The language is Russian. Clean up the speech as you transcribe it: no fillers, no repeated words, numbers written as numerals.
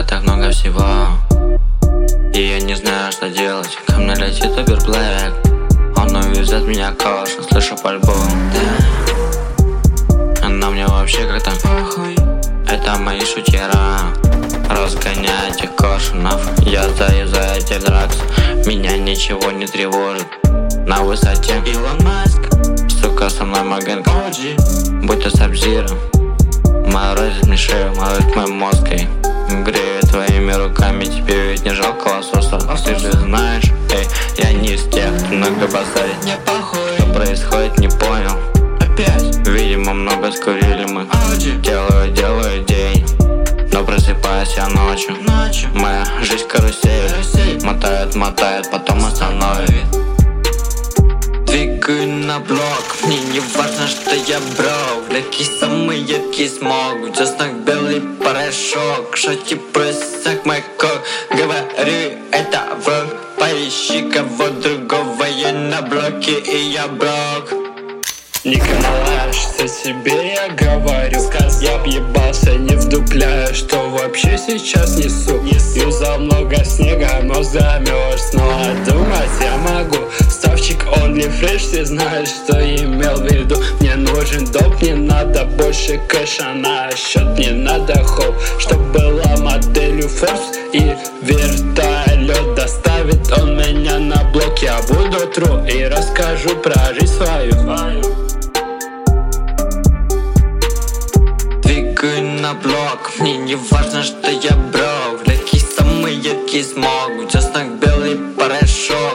так много всего, и я не знаю, что делать. Ко мне летит Uber Black, он увезет меня кошен, слышу пальбу, да. Она мне вообще как-то похуй, это мои шутера. Разгоняйте кошенов, я стою за этих дракс. Меня ничего не тревожит, на высоте Илон Маск. Сука, со мной мой гэнг OG, будь то Саб-Зиро. Морозит мне шею, морозит мой мозг и греет твоими руками. Тебе ведь не жалко лососа, ты же знаешь, эй, я не из тех, кто много базарит. Мне похуй, что происходит, не понял. опять, Видимо, много скурили мы. OG. Делаю день, но просыпаюсь я ночью. Моя жизнь карусель, мотает, потом остановит. Двигаю на блок, мне не важно, что я брок. Легкий самый едкий смог, чеснок, белый порошок. Шоти бросок мой кок, говорю, это враг. Поищи кого другого, я на блоке и я брок. Никому нравишься себе, я говорю. Я въебался, не вдупляю, что вообще сейчас несу. Юзал много снега, но замерз. Снова думать я могу. Ставчик only fresh, все знают, что имел в виду. Мне нужен доп, не надо больше кэша на счет. Не надо хоп, чтоб была моделью Forbes и вертолет. Доставит он меня на блок, я буду true и расскажу про жизнь свою. Двигаю на блок, мне не важно, что я брок. Легкий самый едкий смог, чеснок, белый порошок.